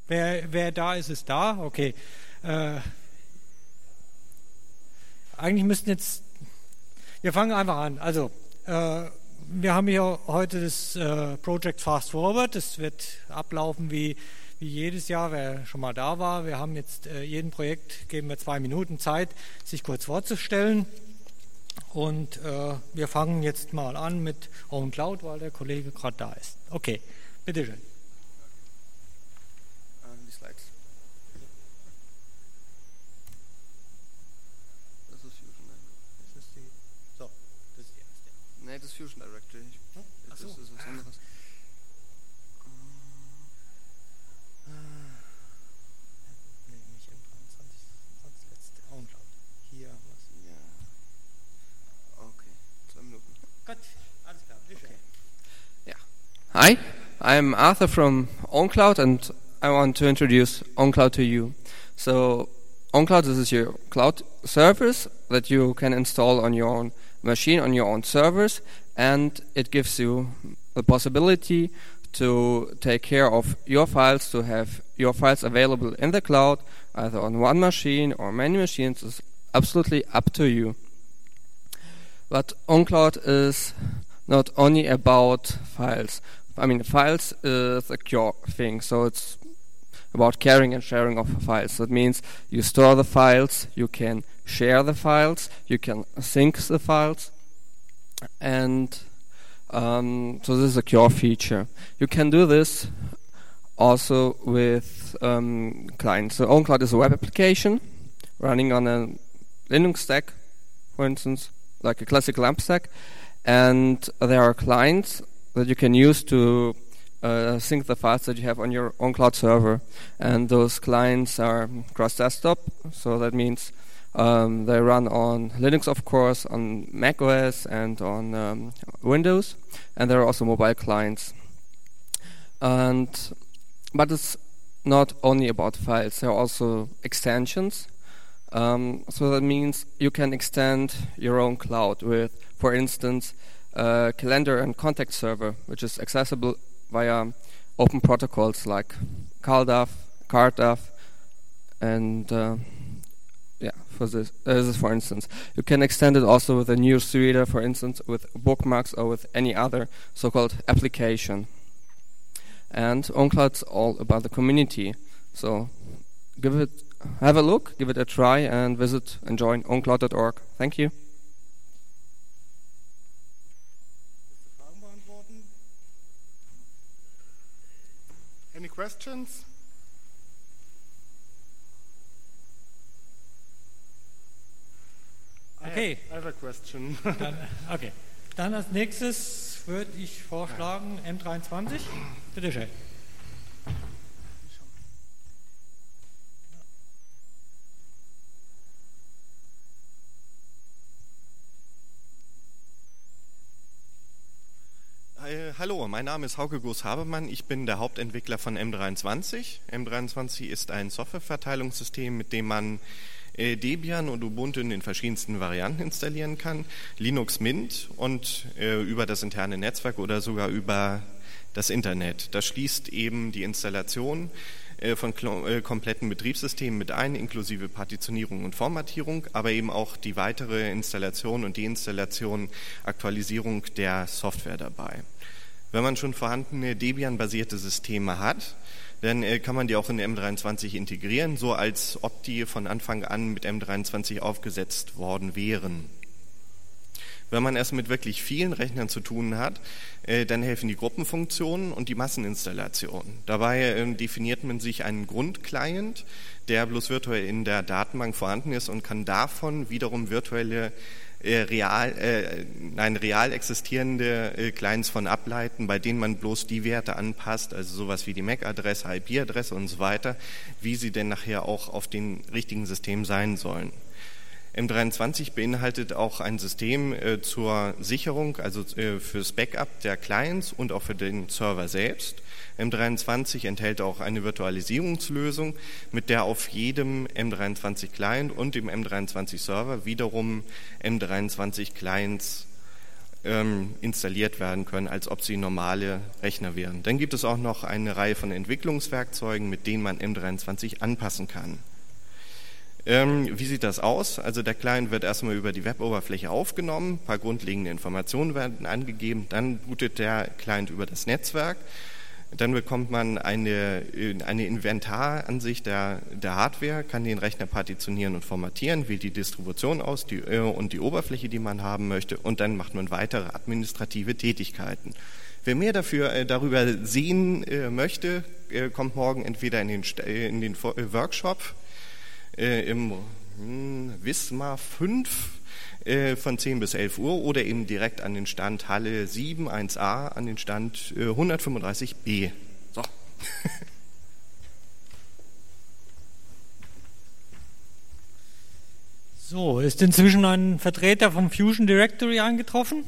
Wer da ist, ist da. Okay. Eigentlich müssten jetzt... Wir fangen einfach an. Also, wir haben hier heute das Project Fast Forward. Das wird ablaufen wie jedes Jahr, wer schon mal da war. Wir haben jetzt jedem Projekt, geben wir 2 Minuten Zeit, sich kurz vorzustellen. Und wir fangen jetzt mal an mit OwnCloud, weil der Kollege gerade da ist. Okay, bitteschön. Die Slides. Das ist Fusion Directory. Das ist die erste. Nee, das ist Fusion Directory. Das ist was anderes. Nicht M23, das letzte OwnCloud. Hier was. Ja. Okay, 2 Minuten. Gut, alles klar, bitteschön. Yeah. Hi, I'm Arthur from OwnCloud, and I want to introduce OwnCloud to you. So, OwnCloud, this is your cloud service that you can install on your own machine, on your own servers, and it gives you the possibility to take care of your files, to have your files available in the cloud, either on one machine or many machines. It's absolutely up to you. But OwnCloud is not only about files. I mean, files is a core thing, so it's about caring and sharing of files. That means you store the files, you can share the files, you can sync the files, and so this is a core feature. You can do this also with clients. So OwnCloud is a web application running on a Linux stack, for instance, like a classic LAMP stack, and there are clients that you can use to sync the files that you have on your OwnCloud server, and those clients are cross-desktop, so that means they run on Linux, of course, on Mac OS and on Windows, and there are also mobile clients. But it's not only about files, there are also extensions. So that means you can extend your own cloud with, for instance, calendar and contact server, which is accessible via open protocols like CalDAV, CardDAV, and this is for instance. You can extend it also with a newsreader, for instance, with bookmarks or with any other so-called application. And OwnCloud's all about the community. So have a look, give it a try, and visit and join owncloud.org. Thank you. Any questions? Okay. I have a question. Okay. Dann als nächstes würde ich vorschlagen M23. Bitte schön. Hallo, mein Name ist Hauke Goos-Habemann, ich bin der Hauptentwickler von M23. M23 ist ein Softwareverteilungssystem, mit dem man Debian und Ubuntu in den verschiedensten Varianten installieren kann, Linux Mint und über das interne Netzwerk oder sogar über das Internet. Das schließt eben die Installation von kompletten Betriebssystemen mit ein, inklusive Partitionierung und Formatierung, aber eben auch die weitere Installation und Deinstallation, Aktualisierung der Software dabei. Wenn man schon vorhandene Debian-basierte Systeme hat, dann kann man die auch in M23 integrieren, so als ob die von Anfang an mit M23 aufgesetzt worden wären. Wenn man es mit wirklich vielen Rechnern zu tun hat, dann helfen die Gruppenfunktionen und die Masseninstallation. Dabei definiert man sich einen Grundclient, der bloß virtuell in der Datenbank vorhanden ist und kann davon wiederum virtuelle real existierende Clients von ableiten, bei denen man bloß die Werte anpasst, also sowas wie die MAC-Adresse, IP-Adresse und so weiter, wie sie denn nachher auch auf den richtigen Systemen sein sollen. M23 beinhaltet auch ein System zur Sicherung, also fürs Backup der Clients und auch für den Server selbst. M23 enthält auch eine Virtualisierungslösung, mit der auf jedem M23 Client und dem M23 Server wiederum M23 Clients installiert werden können, als ob sie normale Rechner wären. Dann gibt es auch noch eine Reihe von Entwicklungswerkzeugen, mit denen man M23 anpassen kann. Wie sieht das aus? Also der Client wird erstmal über die Web-Oberfläche aufgenommen, ein paar grundlegende Informationen werden angegeben, dann bootet der Client über das Netzwerk. Dann bekommt man eine Inventaransicht der Hardware, kann den Rechner partitionieren und formatieren, wählt die Distribution aus und die Oberfläche, die man haben möchte, und dann macht man weitere administrative Tätigkeiten. Wer mehr darüber sehen möchte, kommt morgen entweder in den Workshop im Wismar 5 von 10 bis 11 Uhr oder eben direkt an den Stand Halle 7, 1a, an den Stand 135b. So. So, ist inzwischen ein Vertreter vom Fusion Directory eingetroffen?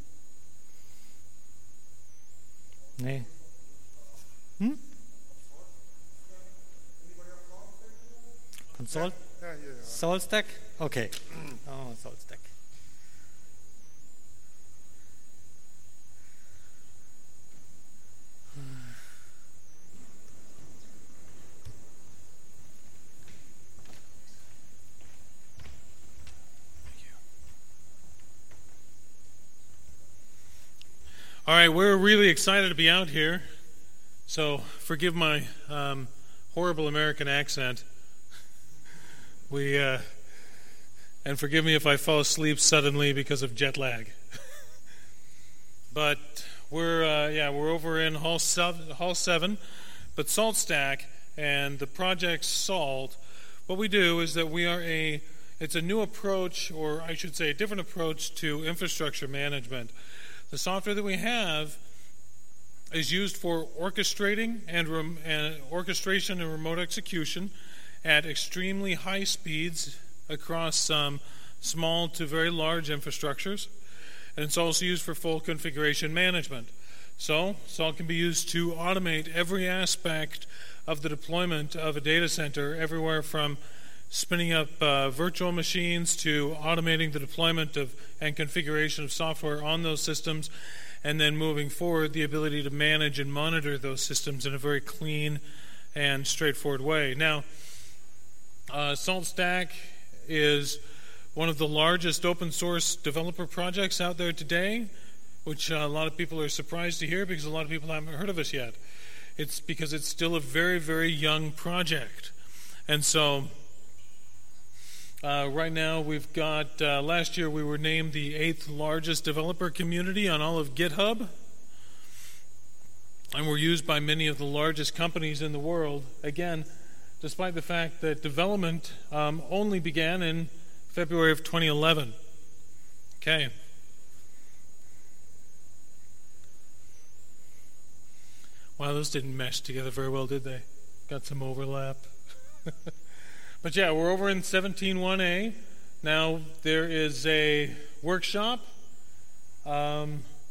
Nee. Von SaltStack? Okay. Oh, SaltStack. All right, we're really excited to be out here, so forgive my horrible American accent. And forgive me if I fall asleep suddenly because of jet lag. But we're over in Hall 7, but SaltStack and the project Salt. What we do is that it's a new approach, or I should say, a different approach to infrastructure management. The software that we have is used for orchestrating and orchestration and remote execution at extremely high speeds across small to very large infrastructures. And it's also used for full configuration management. So Salt can be used to automate every aspect of the deployment of a data center, everywhere from spinning up virtual machines to automating the deployment and configuration of software on those systems, and then moving forward, the ability to manage and monitor those systems in a very clean and straightforward way. Now, SaltStack is one of the largest open source developer projects out there today, which a lot of people are surprised to hear because a lot of people haven't heard of us yet. It's because it's still a very, very young project. And so right now we've got, last year we were named the 8th largest developer community on all of GitHub. And we're used by many of the largest companies in the world. Again, despite the fact that development only began in February of 2011. Okay. Wow, those didn't mesh together very well, did they? Got some overlap. But yeah, we're over in 17.1a. Now there is a workshop. I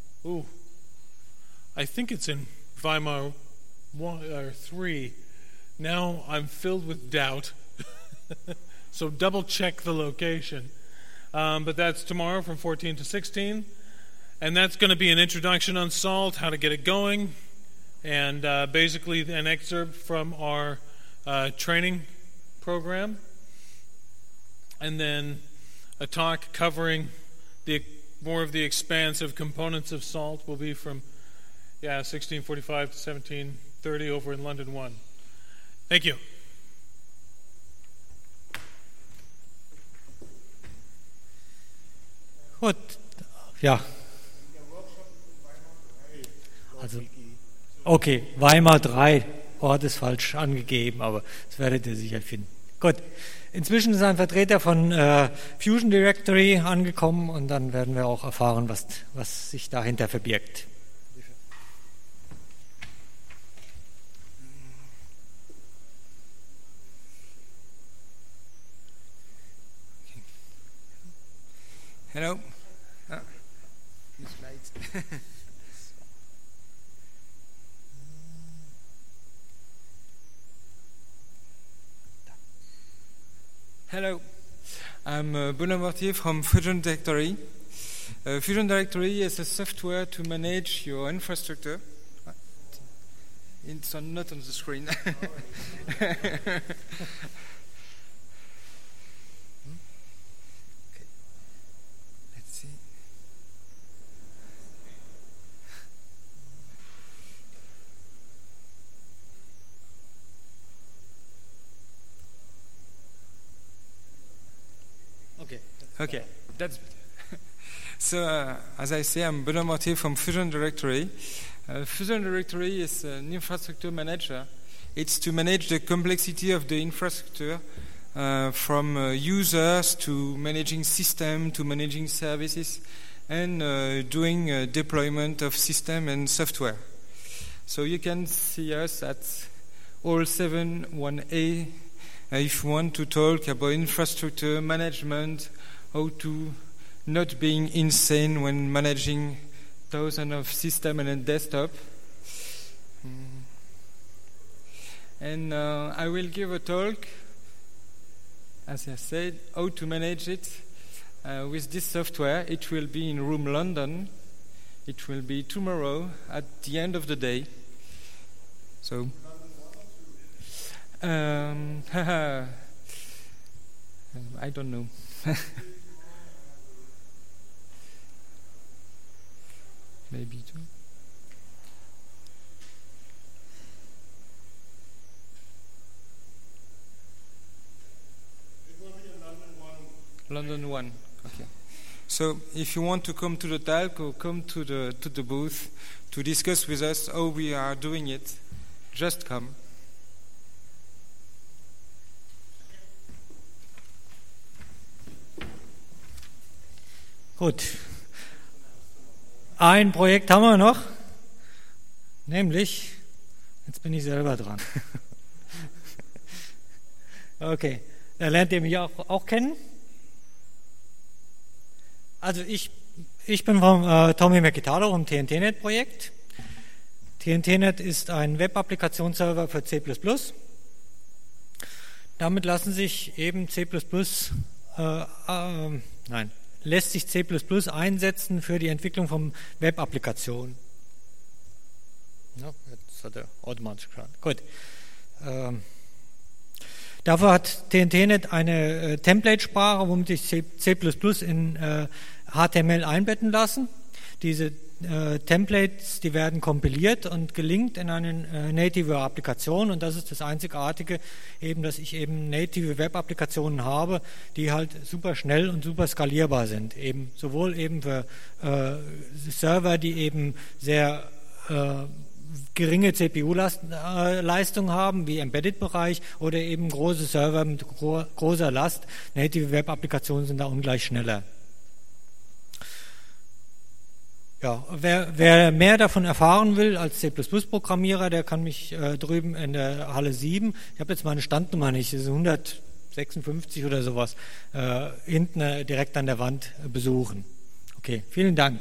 think it's in Weimar 1 or 3. Now I'm filled with doubt. So double check the location. But that's tomorrow from 14 to 16. And that's going to be an introduction on Salt, how to get it going, and basically an excerpt from our training program. And then a talk covering more of the expansive components of Salt will be from 1645 to 1730 over in London 1. Thank you. Gut, ja. Also, okay, Weimar 3, Ort ist falsch angegeben, aber das werdet ihr sicher finden. Gut, inzwischen ist ein Vertreter von Fusion Directory angekommen und dann werden wir auch erfahren, was sich dahinter verbirgt. Hello. Few slides. Hello. I'm Benoît Mortier from Fusion Directory. Fusion Directory is a software to manage your infrastructure. It's not on the screen. Okay. Let's see. Okay, that's better. So, as I say, I'm Benoît Mortier from Fusion Directory. Fusion Directory is an infrastructure manager. It's to manage the complexity of the infrastructure from users to managing system to managing services and doing deployment of system and software. So you can see us at all 7-1A if you want to talk about infrastructure management, how to not being insane when managing thousands of systems and a desktop. And I will give a talk, as I said, how to manage it with this software. It will be in Room London. It will be tomorrow at the end of the day. So, I don't know. Maybe two. It will be in London 1. London 1. Okay. So if you want to come to the talk or come to the booth to discuss with us how we are doing it, just come. Gut. Ein Projekt haben wir noch, nämlich, jetzt bin ich selber dran. Okay, da lernt ihr mich auch kennen. Also ich bin vom Tommy Mäkitalo vom TNT-Net-Projekt. TNT-Net ist ein Web-Applikationsserver für C++. Damit lassen sich eben lässt sich C++ einsetzen für die Entwicklung von Web-Applikationen. Ja, jetzt hat er automatisch geschaut. Gut. Dafür hat TNT-Net eine Template-Sprache, womit sich C++ in HTML einbetten lassen. Diese Templates, die werden kompiliert und gelinkt in eine native Applikation, und das ist das Einzigartige, eben, dass ich eben native Web-Applikationen habe, die halt super schnell und super skalierbar sind, eben sowohl eben für Server, die eben sehr geringe CPU-Leistung haben, wie Embedded-Bereich, oder eben große Server mit großer Last. Native Web-Applikationen sind da ungleich schneller. Ja, wer mehr davon erfahren will als C++-Programmierer, der kann mich drüben in der Halle 7, ich habe jetzt meine Standnummer nicht, das ist 156 oder sowas, hinten direkt an der Wand besuchen. Okay, vielen Dank.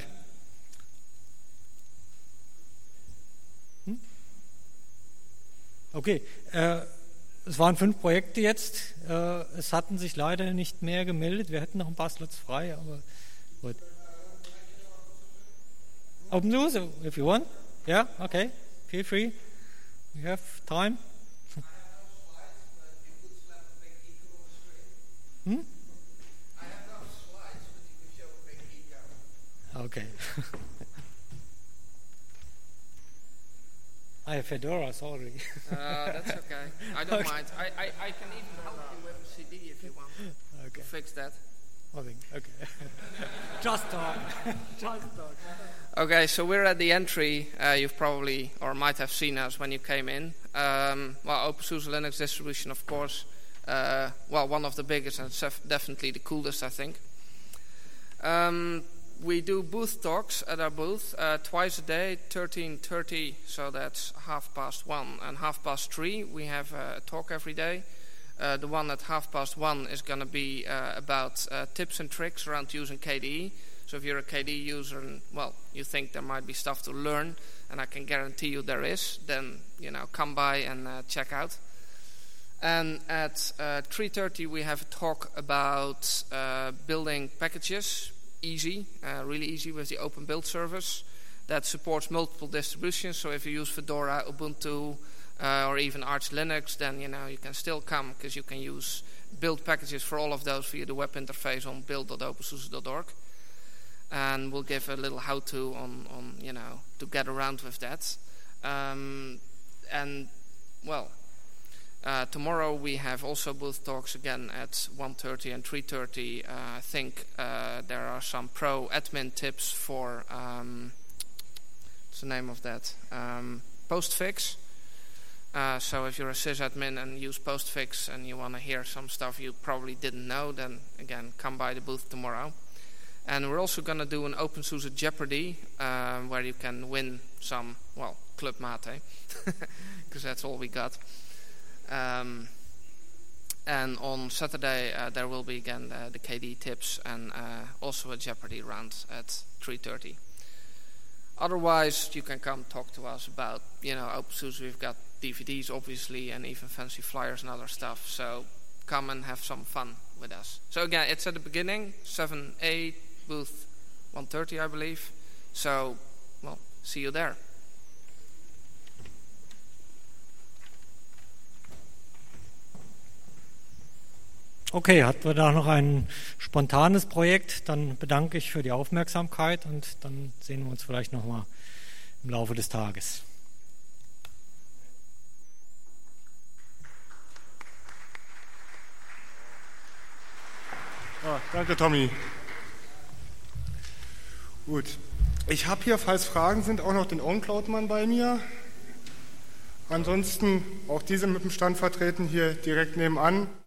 Okay, es waren 5 Projekte jetzt, es hatten sich leider nicht mehr gemeldet, wir hätten noch ein paar Slots frei, aber gut. Open doors, if you want. Yeah, okay. Feel free. You have time. I have no slides, but you can show a big ego. Okay. I have fedoras already. That's okay. I don't mind. I can even help you with a CD if you want. Okay. To fix that. Okay. Just talk. Just talk. Okay, so we're at the entry. You've probably or might have seen us when you came in. OpenSUSE Linux distribution, of course. One of the biggest and definitely the coolest, I think. We do booth talks at our booth twice a day, 13:30, so that's 1:30 and 3:30. We have a talk every day. The one at 1:30 is going to be about tips and tricks around using KDE. So if you're a KDE user and, you think there might be stuff to learn, and I can guarantee you there is, then, come by and check out. And at 3:30 we have a talk about building packages, easy, really easy with the Open Build service that supports multiple distributions. So if you use Fedora, Ubuntu, or even Arch Linux, then you can still come, because you can use build packages for all of those via the web interface on build.opensuse.org. And we'll give a little how-to on to get around with that. Tomorrow we have also booth talks again at 1:30 and 3:30. I think there are some pro admin tips for what's the name of that? Postfix. So if you're a sysadmin and use Postfix and you want to hear some stuff you probably didn't know, then again, come by the booth tomorrow. And we're also going to do an OpenSUSE Jeopardy, where you can win some, Club Mate, because that's all we got. And on Saturday there will be again the KDE tips and also a Jeopardy round at 3:30. Otherwise, you can come talk to us about OpenSUSE. We've got DVDs obviously, and even fancy flyers and other stuff. So come and have some fun with us. So again, it's at the beginning, 7A, booth 1:30, I believe. So, see you there. Okay, hatten wir da noch ein spontanes Projekt, dann bedanke ich für die Aufmerksamkeit und dann sehen wir uns vielleicht nochmal im Laufe des Tages. Danke, Tommy. Gut. Ich habe hier, falls Fragen sind, auch noch den OnCloud-Mann bei mir. Ansonsten auch diese mit dem Stand vertreten, hier direkt nebenan.